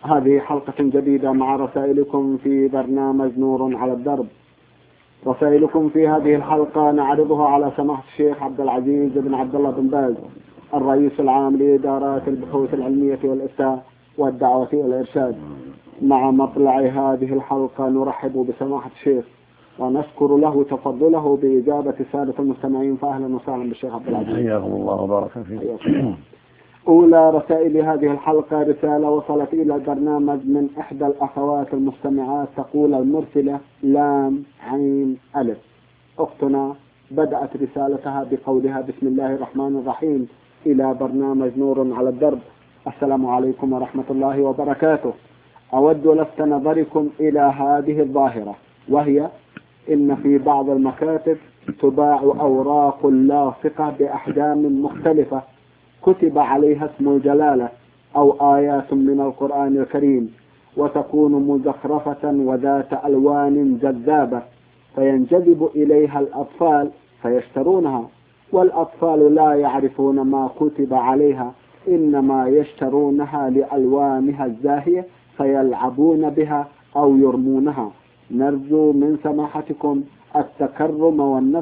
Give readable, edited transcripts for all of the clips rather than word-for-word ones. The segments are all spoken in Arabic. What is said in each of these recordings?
هذه حلقة جديدة مع رسائلكم في برنامج نور على الدرب. رسائلكم في هذه الحلقة نعرضها على سماحة الشيخ عبد العزيز بن عبد الله بن باز، الرئيس العام لإدارات البحوث العلمية والإفتاء والدعوة والإرشاد. مع مطلع هذه الحلقة نرحب بسماحة الشيخ ونشكر له تفضله بإجابة سادة المستمعين، فأهلا وسهلا بالشيخ عبد العزيز. حياكم الله وبارك فيكم. أولى رسائل هذه الحلقة رسالة وصلت إلى البرنامج من إحدى الأخوات المستمعات، تقول المرسلة لام عين ألف. أختنا بدأت رسالتها بقولها: بسم الله الرحمن الرحيم، إلى برنامج نور على الدرب. السلام عليكم ورحمة الله وبركاته. أود لفت نظركم إلى هذه الظاهرة، وهي إن في بعض المكاتب تباع أوراق لاصقة بأحجام مختلفة كتب عليها اسم الجلالة أو آيات من القرآن الكريم، وتكون مزخرفة وذات ألوان جذابة، فينجذب إليها الأطفال فيشترونها، والأطفال لا يعرفون ما كتب عليها، إنما يشترونها لألوانها الزاهية فيلعبون بها أو يرمونها. نرجو من سماحتكم التكرم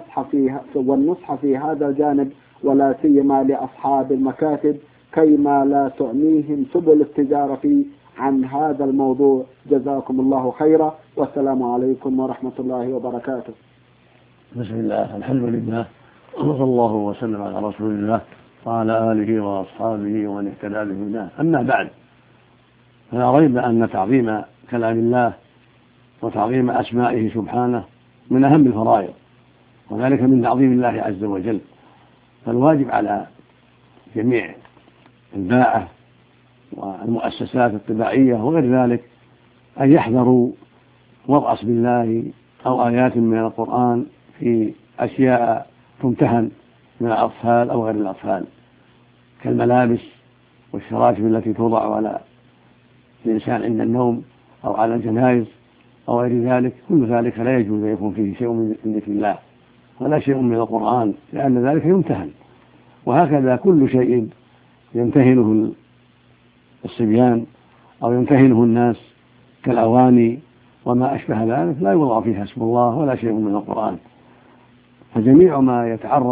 والنصح في هذا الجانب، ولا سيما لأصحاب المكاتب، كيما لا تعميهم سبل التجارة عن هذا الموضوع. جزاكم الله خيرا، والسلام عليكم ورحمة الله وبركاته. بسم الله، الحمد لله، وصلى الله وسلم على رسول الله وعلى آله وأصحابه ومن اهتدى بهداه. أما بعد، فلا ريب أن تعظيم كلام الله وتعظيم أسمائه سبحانه من أهم الفرائض، وذلك من تعظيم الله عز وجل. فالواجب على جميع الباعة والمؤسسات الطباعية وغير ذلك أن يحذروا وضع اسم الله أو آيات من القرآن في أشياء تمتهن من الأطفال أو غير الأطفال، كالملابس والشراشف التي توضع على الإنسان عند النوم أو على الجنائز أو غير ذلك. كل ذلك لا يجوز أن يكون فيه شيء من ذكر الله ولا شيء من القرآن، لأن ذلك يمتهن. وهكذا كل شيء يمتهنه الصبيان أو يمتهنه الناس كالأواني وما أشبه ذلك لا يوضع فيها اسم الله ولا شيء من القرآن. فجميع ما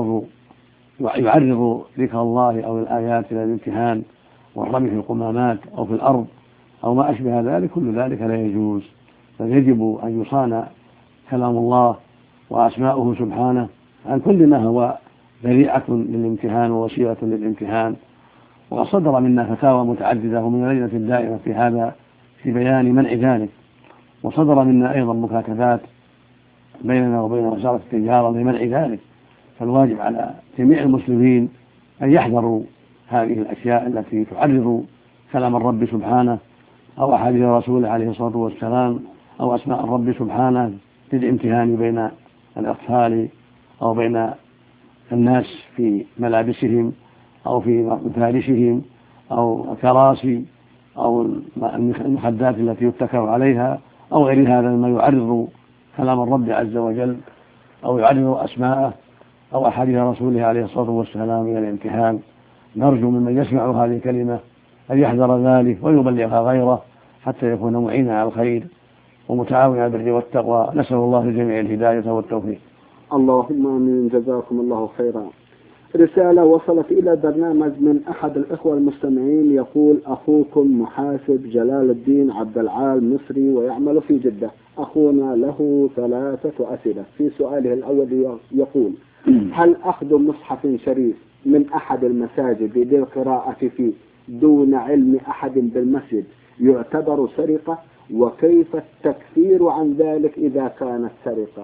يعرض ذكر الله أو الآيات إلى الامتهان والرمي في القمامات أو في الأرض أو ما أشبه ذلك، كل ذلك لا يجوز. فيجب أن يصان كلام الله وأسماؤه سبحانه عن كل ما هو ذريعة للامتهان ووسيلة للامتهان. وقد صدر منا فتاوى متعددة ومن اللجنة الدائمة في هذا في بيان منع ذلك، وصدر منا أيضا مكاتبات بيننا وبين وزارة التجارة لمنع ذلك. فالواجب على جميع المسلمين أن يحذروا هذه الأشياء التي تعرض كلام الرب سبحانه أو أحاديث رسوله عليه الصلاة والسلام أو أسماء الرب سبحانه للامتهان بين الأطفال أو بين الناس في ملابسهم أو في مفارشهم أو الكراسي أو المخدات التي يتكى عليها أو غير هذا مما يعرض كلام الرب عز وجل أو يعرض أسماءه أو أحاديث رسوله عليه الصلاة والسلام إلى الامتهان. نرجو ممن يسمع هذه الكلمة أن يحذر ذلك ويبلغها غيره حتى يكون معينا على الخير ومتعاونا على البر والتقوى. نسأل الله للجميع الهداية والتوفيق. اللهم آمين. جزاكم الله خيرا. رسالة وصلت إلى البرنامج من أحد الإخوة المستمعين، يقول: أخوكم محاسب جلال الدين عبد العال مصري ويعمل في جدة. أخونا له 3 أسئلة. في سؤاله الأول يقول: هل أخذ مصحف شريف من أحد المساجد للقراءة فيه دون علم أحد بالمسجد يعتبر سرقة؟ وكيف التكفير عن ذلك إذا كانت سرقة؟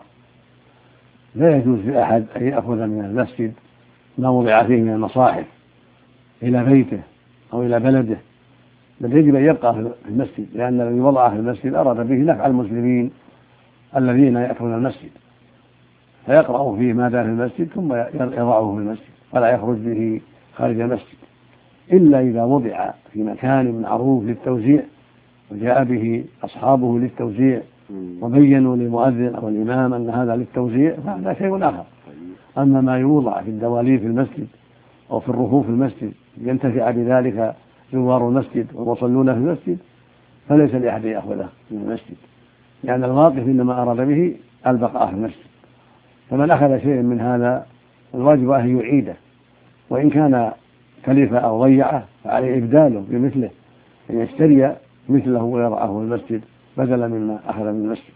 لا يجوز لأحد أن يأخذ من المسجد ما وضع فيه من المصاحف إلى بيته أو إلى بلده، بل يجب أن يبقى في المسجد، لأن الذي وضعه في المسجد أراد به نفع المسلمين الذين يأتون المسجد، فيقرأ فيه ما دام في المسجد ثم يضعه في المسجد ولا يخرج به خارج المسجد، إلا إذا وضع في مكان معروف للتوزيع وجاء به أصحابه للتوزيع وبينوا للمؤذن أو الإمام أن هذا للتوزيع فهذا شيء آخر. أما ما يوضع في الدواليب في المسجد أو في الرفوف في المسجد ينتفع بذلك زوار المسجد والمصلون في المسجد، فليس لأحد يأخذه من المسجد، لأن الواقف إنما أراد به البقاء في المسجد. فمن أخذ شيئا من هذا الواجب أن يعيده، وإن كان كلفة أو ضيعه فعليه إبداله بمثله، أن يشتري مثله ويضعه في المسجد بدلا مما أخذ من المسجد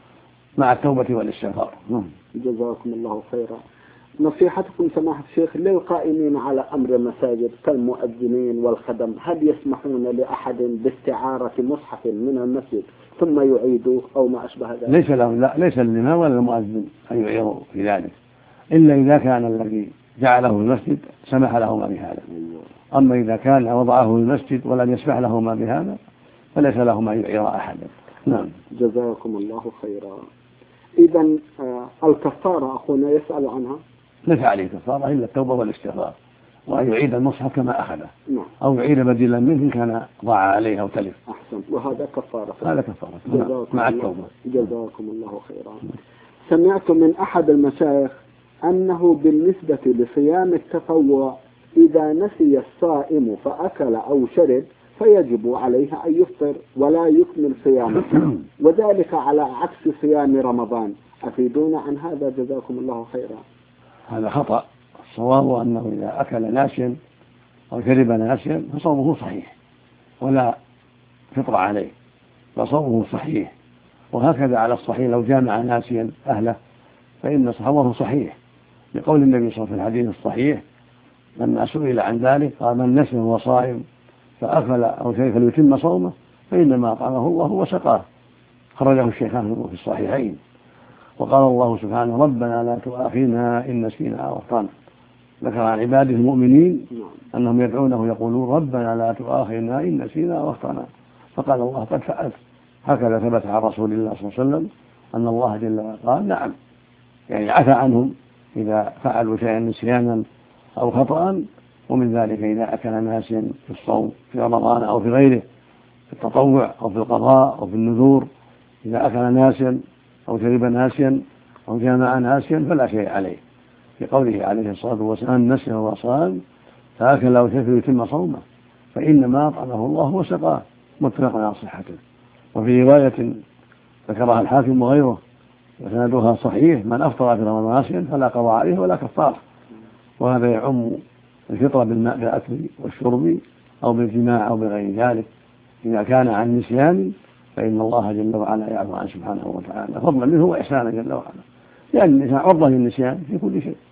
مع التوبة والاستغفار. جزاكم الله خيرا. نصيحتكم سماحة الشيخ للقائمين على أمر المساجد كالمؤذنين والخدم، هل يسمحون لأحد باستعارة مصحف من المسجد ثم يعيدوه أو ما أشبه ذلك؟ ليس لهم، لا، ليس للإمام ولا المؤذن أن يعيروا في ذلك، إلا إذا كان الذي جعله في المسجد سمح لهما بهذا. أما إذا كان وضعه في المسجد ولم يسمح لهما بهذا فليس لهما أن يعير أحدا. نعم. جزاكم الله خيرا. إذا الكفارة أخونا يسأل عنها. ليس عليه كفارة إلا التوبة والاستغفار، وأن يعيد المصحف كما أخذه. نعم. أو يعيد بدلا منه إن كان ضاع عليه أو تلف. أحسنت. وهذا كفارة. هذا كفارة مع التوبة. جزاكم الله خيرا. سمعت من أحد المشايخ أنه بالنسبة لصيام التطوع إذا نسي الصائم فأكل أو شرب فيجب عليه أن يفطر ولا يكمل صيامه، وذلك على عكس صيام رمضان. أفيدونا عن هذا جزاكم الله خيرا. هذا خطأ. الصواب أنه إذا أكل ناسيا أو شرب ناسيا فصومه صحيح ولا فطر عليه، فصومه صحيح. وهكذا على الصحيح لو جامع ناسيا أهله فإن صومه صحيح، لقول النبي صلى الله عليه وسلم في الحديث الصحيح لما سئل عن ذلك قال: من نسي وهو صائم فأكل أو شرب فليتم صومه فإنما أطعمه الله وسقاه. خرجه الشيخان في الصحيحين. وقال الله سبحانه: ربنا لا تؤاخذنا إن نسينا أو أخطأنا. ذكر عن عباده المؤمنين أنهم يدعونه يقولون: ربنا لا تؤاخذنا إن نسينا أو أخطأنا. فقال الله: قد فعلت. هكذا ثبت عن رسول الله صلى الله عليه وسلم أن الله جل وعلا قال: نعم، يعني عفى عنهم إذا فعلوا شيئا نسيانا أو خطأ. ومن ذلك إذا أكل ناسيا في الصوم في رمضان أو في غيره، في التطوع أو في القضاء أو في النذور، إذا أكل ناسيا أو شرب ناسيا أو جامع ناسيا فلا شيء عليه، في قوله عليه الصلاة والسلام: نسي وهو صائم فأكل أو شرب يتم صومه فإنما أطعمه الله وسقاه. متفق على صحته. وفي رواية ذكرها الحاكم وغيره وسندها صحيح: من أفطر في رمضان ناسيا فلا قضاء عليه ولا كفارة. وهذا يعم الفطر بالماء بالأكل والشرب أو بالجماع أو بغير ذلك. إذا كان عن نسيان فإن الله جل وعلا يعفو عنه سبحانه وتعالى فضلا منه وإحسانا جل وعلا، لأن الإنسان عرضة للنسيان في كل شيء.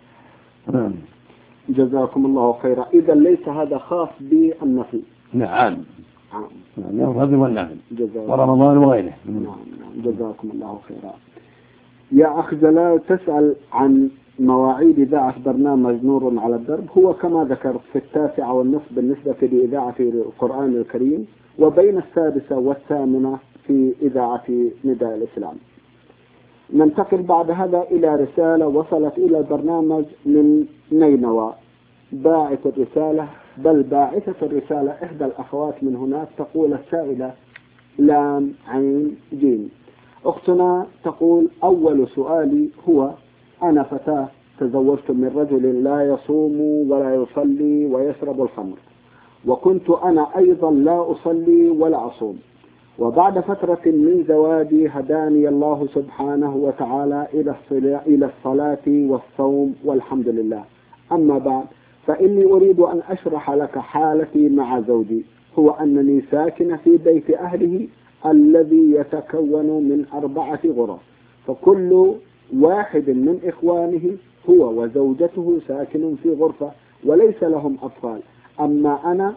جزاكم الله خيرا. إذا ليس هذا خاص بالنفي. نعم. الفضل والنفي ورمضان وغيره. نعم. جزاكم الله خيرا. يا أخ جلال تسأل عن مواعيد إذاعة برنامج نور على الدرب. هو كما ذكرت في 9:30 بالنسبة لإذاعة القرآن الكريم، وبين 6 و8 في إذاعة نداء الإسلام. ننتقل بعد هذا إلى رسالة وصلت إلى البرنامج من نينوى. باعث الرسالة بل باعثة الرسالة إحدى الأخوات من هناك. تقول السائلة لام عين جيم. أختنا تقول: أول سؤالي هو: أنا فتاة تزوجت من رجل لا يصوم ولا يصلي ويشرب الخمر، وكنت أنا أيضا لا أصلي ولا أصوم، وبعد فترة من زواجي هداني الله سبحانه وتعالى إلى الصلاة والصوم والحمد لله. أما بعد فإني أريد أن أشرح لك حالتي مع زوجي. هو أنني ساكن في بيت أهله الذي يتكون من 4 غرف، فكل واحد من إخوانه هو وزوجته ساكن في غرفة وليس لهم أطفال. أما أنا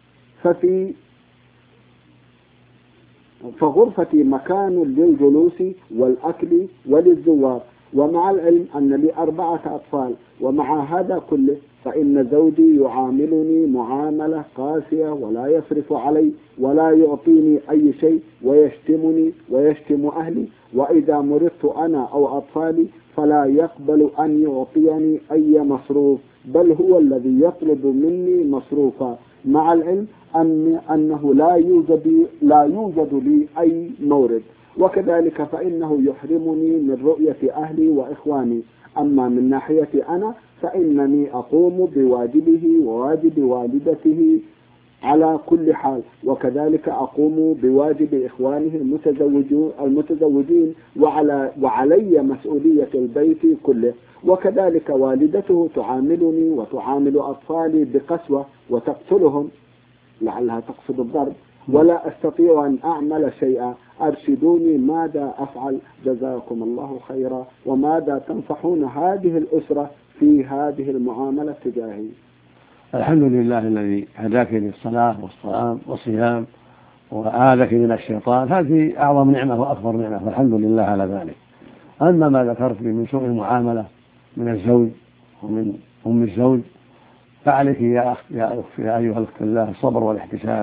فغرفتي مكان للجلوس والأكل وللزوار، ومع العلم أن لي 4 أطفال. ومع هذا كله فإن زوجي يعاملني معاملة قاسية ولا يصرف علي ولا يعطيني أي شيء، ويشتمني ويشتم أهلي، وإذا مرضت أنا أو أطفالي فلا يقبل أن يعطيني أي مصروف، بل هو الذي يطلب مني مصروفا، مع العلم أنه لا يوجد لي أي مورد. وكذلك فإنه يحرمني من رؤية أهلي وإخواني. أما من ناحية أنا فإنني أقوم بواجبه وواجب والدته على كل حال. وكذلك أقوم بواجب إخوانه المتزوجين وعلي مسؤولية البيت كله. وكذلك والدته تعاملني وتعامل أطفالي بقسوة وتقتلهم، لعلها تقصد الضرب، ولا أستطيع أن أعمل شيئا. أرشدوني ماذا أفعل؟ جزاكم الله خيرا. وماذا تنصحون هذه الأسرة في هذه المعاملة تجاهي؟ الحمد لله الذي هداك للصلاة والصيام وآذك من الشيطان، هذه أعظم نعمة وأكبر نعمة، والحمد لله على ذلك. أما ما ذكرت من سوء المعاملة من الزوج ومن أم الزوج، فعليك يا أيها الأخت الله الصبر والاحتساب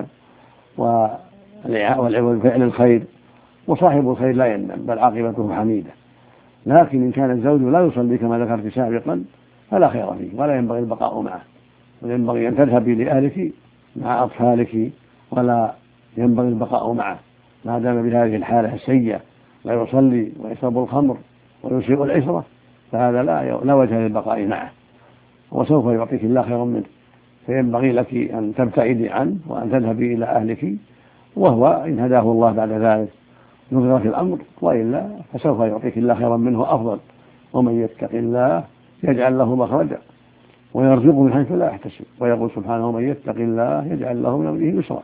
وفعل الخير، وصاحب الخير لا يندم بل عاقبته حميدة. لكن إن كان الزوج لا يصلي كما ذكرت سابقا فلا خير فيه ولا ينبغي البقاء معه، وينبغي أن تذهبي لأهلك مع أطفالك، ولا ينبغي البقاء معه ما دام بهذه الحالة السيئة، لا يصلي ويشرب الخمر ويسيء العشرة، فهذا لا وجه للبقاء معه، وسوف يعطيك الله خيرا منه. فينبغي لك أن تبتعدي عنه وأن تذهبي إلى أهلك، وهو إن هداه الله بعد ذلك نظر في الأمر، وإلا فسوف يعطيك الله خيرا منه أفضل. ومن يتق الله يجعل له مخرجا ويرزقه من حيث لا يحتسب، ويقول سبحانه: ومن يتق الله يجعل له من أمره يسرا.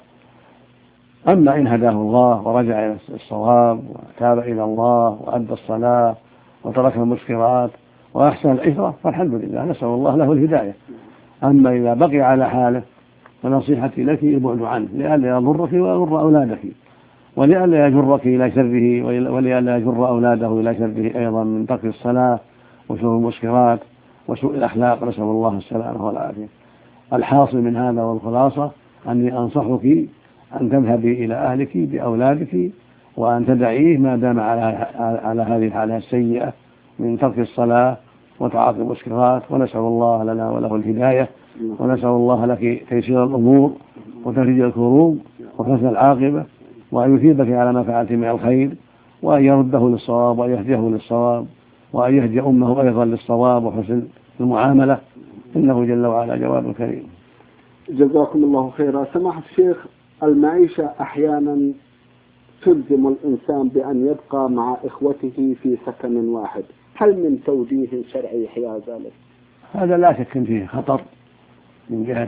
أما إن هداه الله ورجع إلى الصواب وتاب إلى الله وأدى الصلاة وترك المسكرات وأحسن العشرة فالحمد لله، نسأل الله له الهداية. أما إذا بقي على حاله فنصيحتي لك البعد عنه، لئلا يضرك ويضر أولادك، ولئلا يجرك إلى شره، ولئلا يجر أولاده إلى شره أيضا من ترك الصلاة وشرب المسكرات وسوء الأخلاق، نسأل الله السلامة والعافية. الحاصل من هذا والخلاصة أني أنصحك أن تذهبي إلى أهلك بأولادك وأن تدعيه ما دام على هذه الحالة السيئة من ترك الصلاة وتعاطي المسكرات، ونسأل الله لنا وله الهداية، ونسأل الله لك تيسير الأمور وتفريج الكروب وحسن العاقبة، وأن يثيبك على ما فعلت من الخير، وأن يرده للصواب وأن يهديه للصواب، وأن يهدي أمه أيضا للصواب وحسن المعاملة، إنه جل وعلا جواد كريم. جزاكم الله خيرا. سماحة الشيخ، المعيشة أحيانا تلزم الإنسان بأن يبقى مع إخوته في سكن واحد، هل من توجيه شرعي يحيى ذلك؟ هذا لا شك فيه خطر من جهة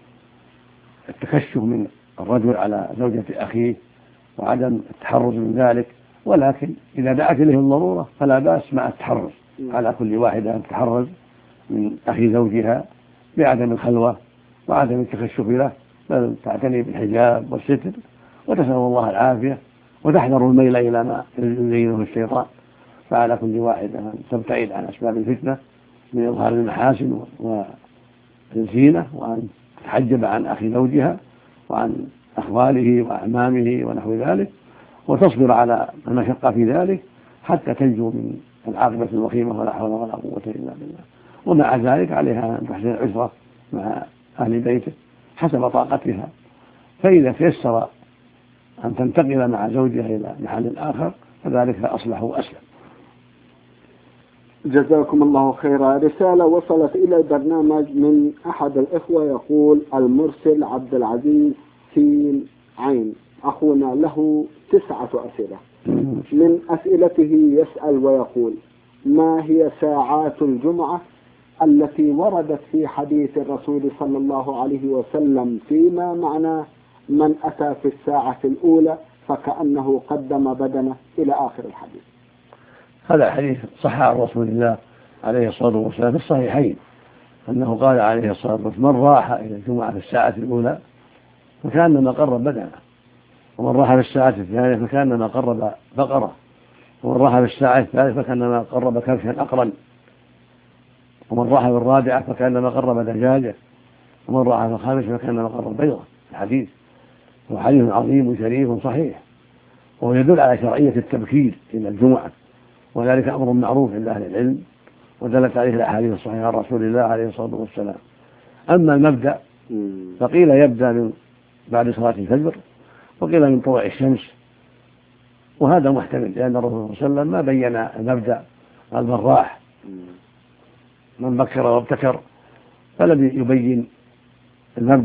التكشف من الرجل على زوجة أخيه وعدم التحرز من ذلك، ولكن إذا دعت إليه الضرورة فلا بأس مع التحرز على كل واحدة أن تتحرز من أخي زوجها بعدم الخلوة وعدم التكشف له، بل تعتني بالحجاب والستر وتسأل الله العافية وتحذر الميل إلى ما يزينه الشيطان. فعلى كل واحدة أن تبتعد عن أسباب الفتنة من إظهار المحاسن والزينة، وأن تتحجب عن أخي زوجها وعن أخواله وأعمامه ونحو ذلك، وتصبر على المشقة في ذلك حتى تنجو من العاقبة الوخيمة، ولا حول ولا قوة إلا بالله. ومع ذلك عليها أن تحسن العشرة مع أهل بيته حسب طاقتها، فإذا تيسر أن تنتقل مع زوجها إلى محل آخر فذلك أصلح وأسلم. جزاكم الله خيرا. رسالة وصلت إلى البرنامج من أحد الإخوة يقول: المرسل عبد العزيز سين عين، أخونا له 9 أسئلة. من أسئلته يسأل ويقول: ما هي ساعات الجمعة التي وردت في حديث الرسول صلى الله عليه وسلم فيما معناه: من أتى في الساعة الأولى فكأنه قدم بدنه، إلى آخر الحديث؟ هذا الحديث صح عن رسول الله عليه الصلاة والسلام في الصحيحين أنه قال عليه الصلاة والسلام: من راح إلى الجمعة في الساعة الأولى فكأنما قرب بدنه، ومن راح في الساعة الثانية فكأنما قرب بقرة، ومن راح في الساعة الثالثة فكأنما قرب كبشا أقرن، ومن راح في الرابعة فكأنما قرب دجاجة، ومن راح في الخامسة فكأنما قرب بيضة. الحديث هو حديث عظيم وشريف صحيح، وهو يدل على شرعية التبكير إلى الجمعة، وذلك أمر معروف عند أهل العلم، ودلت عليه الأحاديث الصحيحة عن رسول الله عليه الصلاة والسلام. أما المبدأ فقيل يبدأ من بعد صلاة الفجر، وقيل من طلوع الشمس، وهذا محتمل لأن الرسول صلى الله عليه وسلم ما بين المبدأ قال من راح من بكر وابتكر، فلم يبين المبدأ،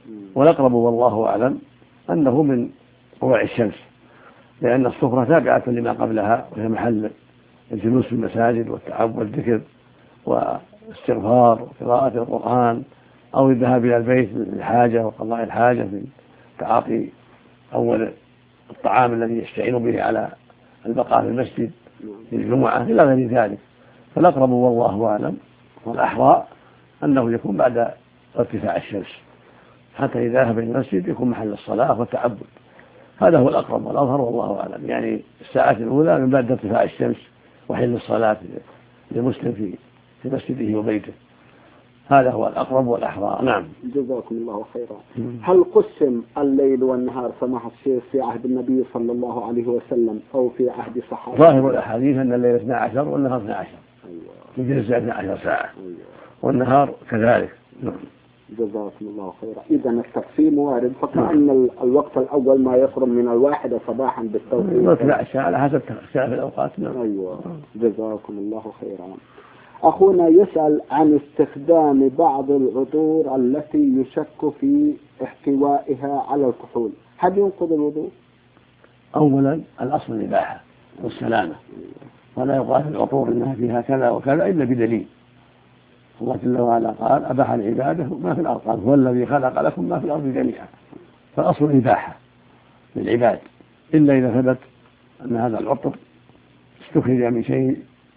والأقرب والله أعلم أنه من طلوع الشمس، لأن الصفرة تابعة لما قبلها، وهي محل الجلوس في المساجد والتعب والذكر والاستغفار وقراءة القرآن أو الذهاب إلى البيت للحاجة وقضاء الحاجة في تعاطي أول الطعام الذي يستعين به على البقاء في المسجد للجمعة إلى غير ذلك. فالأقرب والله أعلم والأحرى أنه يكون بعد ارتفاع الشمس، حتى إذا ذهب إلى المسجد يكون محل الصلاة والتعبد. هذا هو الأقرب والأظهر والله أعلم، يعني الساعة الأولى من بعد ارتفاع الشمس وحل الصلاة للمسلم في مسجده وبيته. هذا هو الأقرب والأحرى. نعم. جزاكم الله خيرا. هل قسم الليل والنهار سماحة الشيخ في عهد النبي صلى الله عليه وسلم أو في عهد الصحابة؟ ظاهر الأحاديث أن الليل 12 والنهار 12. يجلس 12 ساعة. والنهار كذلك. نعم. جزاكم الله خيرا. إذا التقسيم وارد، فكأن الوقت الأول ما يقرب من 1 صباحا بالتوقيت. 12 ساعة على حسب اختلاف الأوقات. نعم. أيوة. جزاكم الله خيرا. أخونا يسأل عن استخدام بعض العطور التي يشك في احتوائها على الكحول، هل ينقض الوضوء؟ أولا الأصل الإباحة والسلامة، ولا يقال في العطور إنها فيها كذا وكذا إلا بدليل. الله جل وعلا قال أباح العبادة ما في الأرض، قال هو الذي خلق لكم ما في الأرض جميعا. فالأصل الإباحة للعباد، إلا إذا ثبت أن هذا العطر استخرج من شيء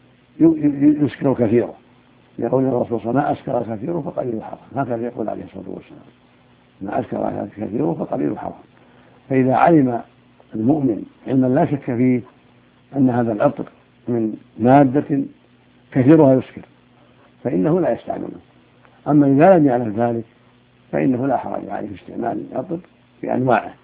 يسكر كثيرا، يقول الرسول صلى الله عليه وسلم: ما أسكر كثيره فقليل حرام. هكذا يقول عليه الصلاة والسلام: ما أسكر كثيره فقليل حرام. فإذا علم المؤمن علما لا شك فيه أن هذا العطر من مادة كثيرها يسكر فإنه لا يستعمله. أما إذا لم يعلم ذلك فإنه لا حرج عليه في استعمال العطر في أنواعه،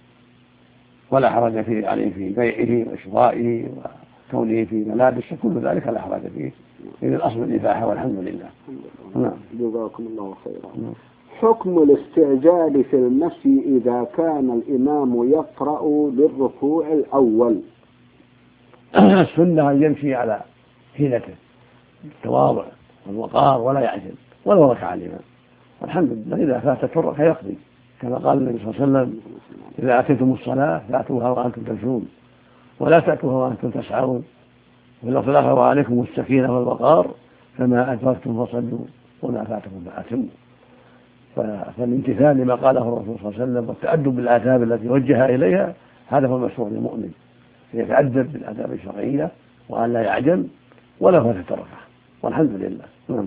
ولا حرج عليه في بيعه وشرائه وكونه في ملابسه، كل ذلك لا حرج فيه، إذ الأصل الإباحة والحمد لله. جزاكم الله خيرا. حكم الاستعجال في المشي إذا كان الإمام يقرأ للركوع الأول؟ السنة أن يمشي على حيلته بالتواضع والوقار ولا يعجل ولو ركع الإمام، والحمد لله. إذا فاتته الركعة يقضي، كما قال النبي صلى الله عليه وسلم: إذا أتيتم الصلاة فأتوها وأنتم تمشون ولا تأتوها وأنتم تسعون، واللفظ الآخر: وعليكم السكينة والوقار فما أدركتم فصلوا وما فاتكم فأتموا. فالامتثال لما قاله الرسول صلى الله عليه وسلم والتأدب بالآداب التي وجه إليها هذا هو المشروع للمؤمن، يتأدب بالآداب الشرعية وأن لا يعجل ولا فاتت الركعة، والحمد لله.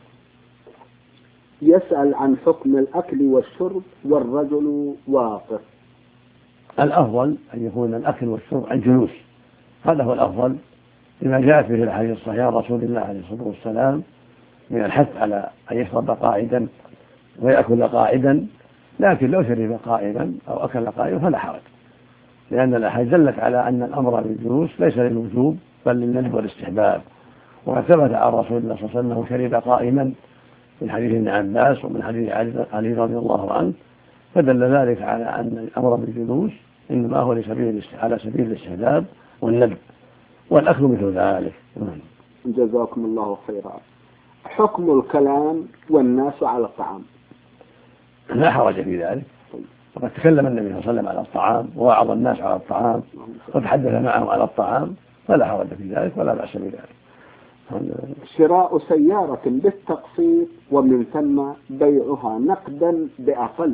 يسأل عن حكم الأكل والشرب والرجل واقف. الأفضل أن يكون الأكل والشرب عن جلوس، هذا هو الأفضل، لما جاء في الحديث الصحيح عن رسول الله عليه الصلاة والسلام من الحث على أن يشرب قاعدا ويأكل قاعدا، لكن لو شرب قائما أو أكل قائما فلا حرج، لأن الأحاديث دلت على أن الأمر بالجلوس ليس للوجوب بل للندب والاستحباب. وقد ثبت عن رسول الله صلى الله عليه وسلم أنه شرب قائما من حديث ابن عباس ومن حديث علي رضي الله عنه، فدل ذلك على أن الأمر بالجلوس إنما هو على سبيل الاستحباب والندب، والأكل مثل ذلك. جزاكم الله خيرا. حكم الكلام والناس على الطعام؟ لا حرج في ذلك، وقد تكلم النبي صلى الله عليه وسلم على الطعام ووعظ الناس على الطعام وتحدث معهم على الطعام، فلا حرج في ذلك ولا بأس بذلك. شراء سيارة بالتقسيط ومن ثم بيعها نقدا بأقل؟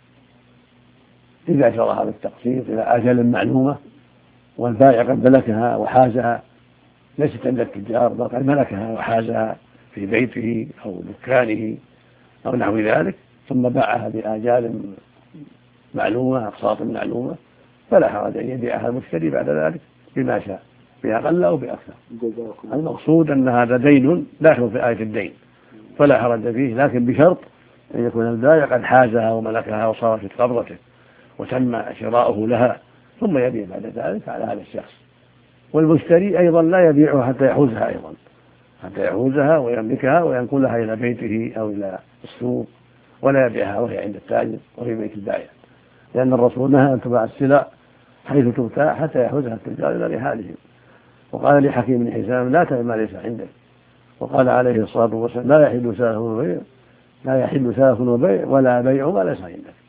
إذا شراها بالتقسيط إلى أجل معلومة والبائع قد ملكها وحازها، ليست عند التجار بل قد ملكها وحازها في بيته أو دكانه أو نحو ذلك، ثم باعها بآجال معلومة أقساط معلومة، فلا حرج أن يبيعها المشتري بعد ذلك بما شاء، بأقل أو بأكثر. المقصود أن هذا دين داخل في آية الدين فلا حرج فيه، لكن بشرط أن يكون البائع قد حازها وملكها وصارت في قبضته وتم شراؤه لها، ثم يبيع بعد ذلك على هذا الشخص. والمشتري أيضا لا يبيعها حتى يحوزها، أيضا حتى يحوزها ويملكها وينقلها إلى بيته أو إلى السوق، ولا يبيعها وهي عند التاجر وفي بيت البائع، لأن الرسول نهى أن تباع السلع حيث تبتاع حتى يحوزها التجار إلى رحالهم. وقال لحكيم بن حزام: لا تبع ما ليس عندك. وقال عليه الصلاة والسلام: لا يحل سلف وبيع ولا بيع ما ليس عندك.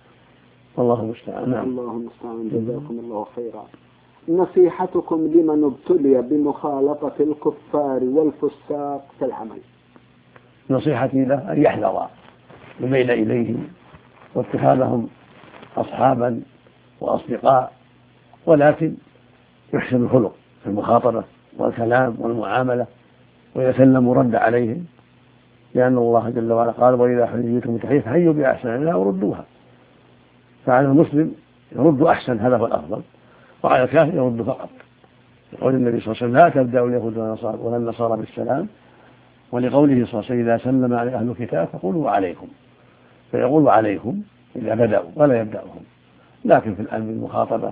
والله المستعان. نعم. الله المستعان. جزاكم الله خيرا. نصيحتكم لمن ابتلي بمخالطة الكفار والفساق في العمل؟ نصيحتي له أن يحذر الميل إليهم واتخاذهم أصحابا وأصدقاء، ولكن يحسن الخلق في المخاطبة والكلام والمعاملة، وإذا سلموا رد عليهم، لأن الله جل وعلا قال: وإذا حييتم بتحية فحيوا بأحسن منها وردوها. فعلى المسلم يرد أحسن، هذا هو الأفضل، وعلى الكافر يرد فقط. يقول النبي صلى الله عليه وسلم: لا تبدأوا اليهود ولا النصارى بالسلام. ولقوله صلى الله عليه وسلم: إذا سلم على أهل الكتاب فقولوا عليكم. فيقول عليكم إذا بدأوا ولا يبدأهم. لكن في المخاطبة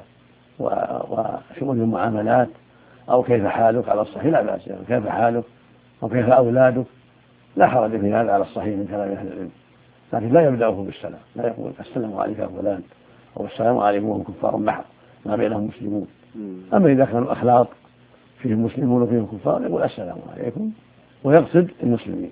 وشؤون المعاملات أو كيف حالك على الصحيح لا بأس، يعني كيف حالك أو كيف أولادك لا حرج في هذا على الصحيح من كلام أهل العلم، لكن لا يبدأه بالسلام، لا يقول السلام عليك يا فلان أو السلام عليكم وهم كفار محض ما بينهم مسلمون. أما إذا كانوا أخلاق فيهم مسلمون وفيهم كفار يقول السلام عليكم ويقصد المسلمين.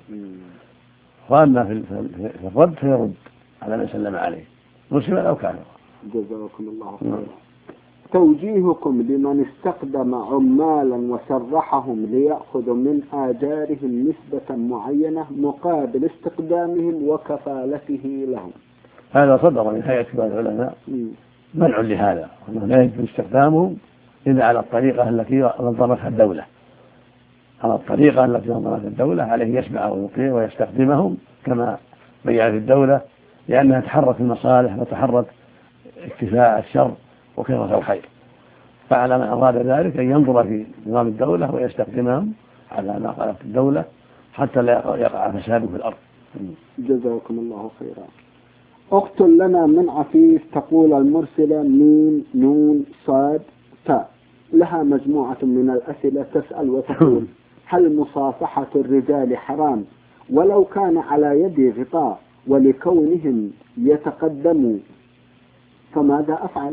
وأما في الرد فيرد على من سلم عليه مسلما أو كافرا. جزاكم الله خيرا. توجيهكم لمن استخدم عمالا وسرحهم ليأخذ من آجارهم نسبة معينة مقابل استخدامهم وكفالته لهم. هذا صدر من هيئة كبار العلماء منع لهذا، وأنه لا يجوز استخدامهم إلا على الطريقة التي نظمتها الدولة. على الطريقة التي نظمتها الدولة عليه يسمع ويطيع ويستخدمهم كما بيّنت الدولة، لأنها تحرك المصالح وتحرك اكتفاء الشر وكثرة الخير. فعلى من أراد ذلك أن ينظر في نظام الدولة ويستخدمهم على ما قالت الدولة حتى لا يقع فساد في الأرض. جزاكم الله خيرا. أخت لنا من عفيف تقول المرسلة ميم نون صاد تاء، لها مجموعة من الأسئلة تسأل وتقول: هل مصافحة الرجال حرام ولو كان على يدي غطاء ولكونهم يتقدموا فماذا أفعل؟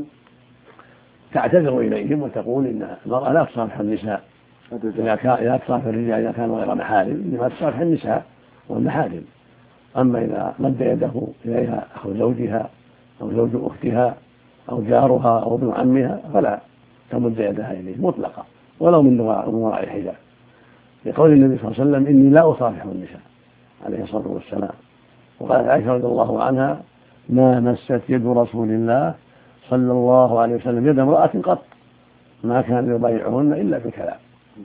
تعتذر إليهم وتقول إن المرأة لا تصافح النساء لا تصافح الرجال إذا كانوا غير محارم، إنما تصافح النساء والمحارم. أما إذا مد يده إليها أخو زوجها أو زوج أختها أو جارها أو ابن عمها فلا تمد يدها إليه مطلقا ولو من وراء الحجاب، لقول النبي صلى الله عليه وسلم: إني لا أصافح النساء عليه الصلاة والسلام. وقالت عائشة رضي الله عنها: ما مست يد رسول الله صلى الله عليه وسلم يد امرأة قط ما كان يبايعهن إلا بالكلام.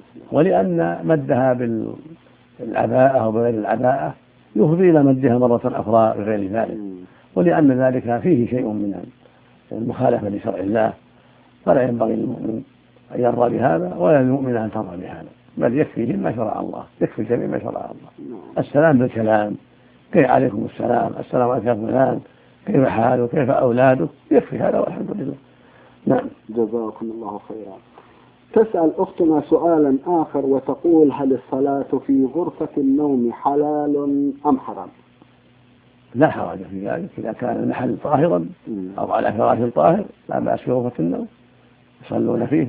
ولأن مدها بالعباءة أو بغير العباءة يفضي إلى مدها مرة أخرى بغير ذلك، ولأن ذلك فيه شيء من المخالفة لشرع الله، فلا ينبغي للمؤمن أن يرضى بهذا ولا للمؤمن أن ترضى بهذا، بل يكفيه ما شرع الله، يكفي الجميع ما شرع الله. السلام بالكلام: كيف عليكم السلام، السلام عليكم يا فلان، كيف حالك، كيف أولادك، يكفي هذا والحمد لله. نعم. جزاكم الله خيرا. تسأل أختنا سؤالا آخر وتقول: هل الصلاة في غرفة النوم حلال أم حرام؟ لا حرج في ذلك إذا كان المحل طاهرا أو على فراش طاهر لا بأس في غرفة النوم، يصلون فيه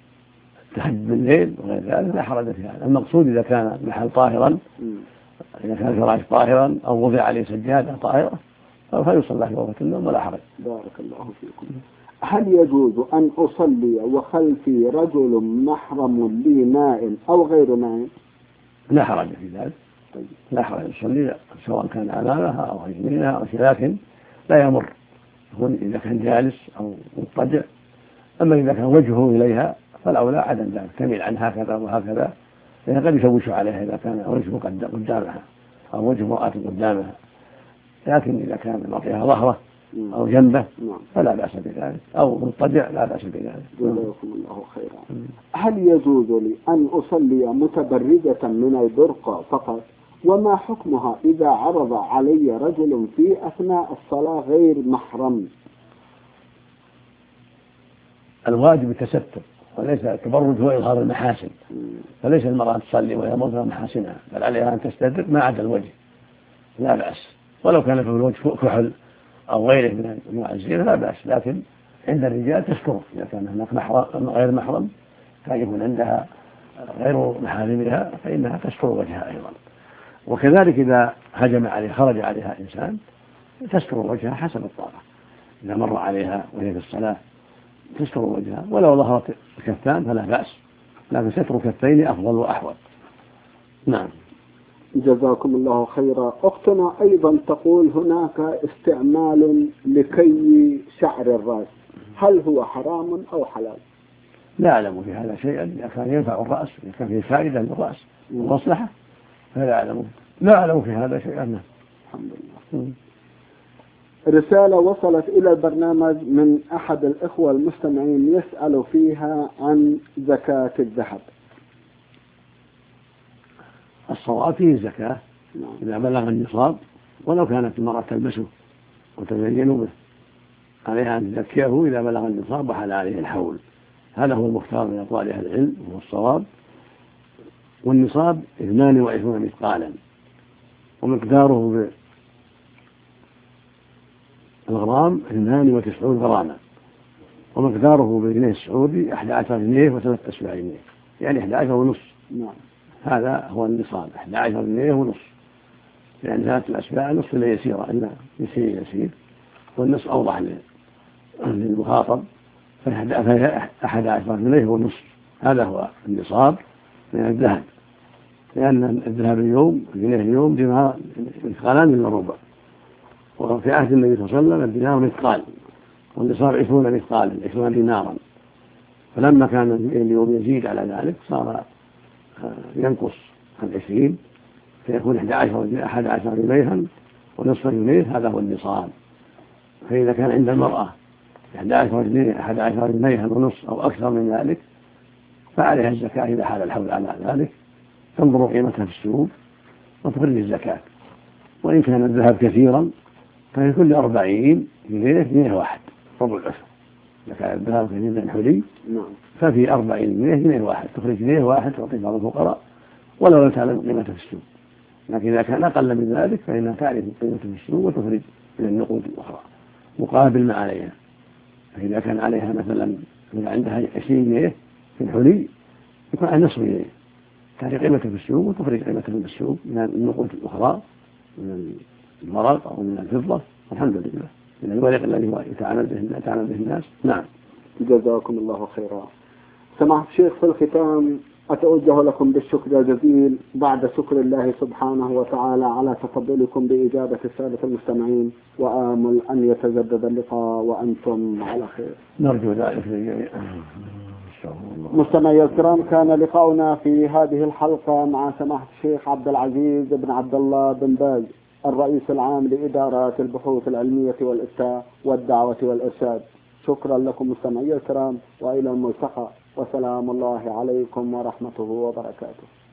التهجد بالليل وغير ذلك لا حرج في هذا. المقصود إذا كان المحل طاهرا، إذا كان الفراش طاهرا أو وضع عليه سجادة طاهرة فيصلى في غرفة النوم ولا حرج. بارك الله فيكم. هل يجوز أن أصلي وخلفي رجل محرم لي نائم أو غير نائم؟ لا حرج في ذلك. لا حرج يصلي سواء كان أمامها أو يمينها أو لكن لا يمر، يكون إذا كان جالس أو مضطجع. أما إذا كان وجهه إليها فالأولى عدم ذلك، تميل عنها هكذا وهكذا، لأنه قد يشوش عليها إذا كان وجهه قدامها أو وجه امرأة قدامها. لكن إذا كان معطيها ظهره أو جنبه فلا بأس بذلك، أو مضطجع لا بأس بذلك. جزاكم الله خيرا. هل يجوز لي أن أصلي متبرجة من البرقع فقط؟ وما حكمها إذا عرض علي رجل في أثناء الصلاة غير محرم؟ الواجب التستر وليس التبرج هو إظهار المحاسن، فليس المرأة تصلي وهي مظهر محاسنها، بل عليها أن تستتر ما عدا الوجه لا بأس، ولو كان في الوجه كحل أو غيره من أنواع الزينة لا بأس، لكن عند الرجال تستر إذا كان هناك غير محرم كان يكون عندها غير محارمها فإنها تستر وجهها أيضا. وكذلك إذا هجم عليها خرج عليها إنسان تستر وجهها حسب الطاقة. إذا مر عليها وهي في الصلاة تستر وجهها، ولو ظهرت الكفان فلا بأس، لكن ستر كفين أفضل وأحوط. نعم. جزاكم الله خيرا. أختنا أيضا تقول هناك استعمال لكي شعر الرأس، هل هو حرام أو حلال؟ لا أعلم في هذا شيئا، إذا كان ينفع الرأس، إذا كان فيه فائدة للرأس ومصلحة فلا أعلم في هذا شيئا. الحمد لله. رسالة وصلت إلى البرنامج من أحد الإخوة المستمعين يسأل فيها عن زكاة الذهب. الصواب فيه الزكاة إذا بلغ النصاب، ولو كانت المرأة تلبسه وتزين به عليها أن تزكيه إذا بلغ النصاب وحال عليه الحول. هذا هو المختار من أقوال أهل العلم وهو الصواب. والنصاب 22 مثقالا، ومقداره بالغرام 92 غراما، ومقداره بالجنيه السعودي 11 جنيه و3 أسباع جنيه، يعني 11 ونص. هذا هو النصاب 11 جنيه ونص، يعني 3 أسباع نصف لا يسيرة إلا يسير، والنصف أوضح للمخاطب، فهي 11 جنيه ونصف. هذا هو النصاب من الذهب، لأن الذهب اليوم الجنيه اليوم دينار مثقالان إلا ربع، وفي عهد النبي صلى الله عليه وسلم الدينار مثقال، والنصاب 20 مثقالا 20 دينارا. فلما كان اليوم يزيد على ذلك صار ينقص عن 20 فيكون 11 جنيها ونصف جنيه، هذا هو النصاب. فإذا كان عند المرأة 11 جنيها ونصف أو أكثر من ذلك فعليها الزكاة إذا حال الحول على ذلك، تنظر قيمتها في السوق وتخرج الزكاة. وإن كان الذهب كثيرا ففي كل 40 جنيه واحد ربع العشر. إذا كان الذهب كثيرا حلي ففي 40 جنيه واحد، تخرج جنيه واحد تعطي بعض الفقراء ولو لم تعلم قيمته في السوق. لكن إذا كان أقل من ذلك فإنها تعرف قيمته في السوق وتخرج من النقود الأخرى مقابل ما عليها. فإذا كان عليها مثلا عندها 20 جنيه في الحلي يكون على نصف جنيه، تعرف قيمته في السوق وتخرج قيمته من السوق من النقود الأخرى من الورق أو من الفضة، والحمد لله من الورق الذي هو يتعامل به الناس. نعم. جزاكم الله خيرا. سماحة الشيخ، في الختام أتوجه لكم بالشكر الجزيل بعد شكر الله سبحانه وتعالى على تفضلكم بإجابة السادة المستمعين، وآمل أن يتجدد اللقاء وأنتم على خير. نرجو ذلك للجميع. مستمعي الكرام، كان لقاؤنا في هذه الحلقة مع سماحة الشيخ عبد العزيز بن عبد الله بن باز، الرئيس العام لإدارات البحوث العلمية والإفتاء والدعوة والإرشاد. شكرا لكم مستمعي الكرام، وإلى الملتقى، وسلام الله عليكم ورحمته وبركاته.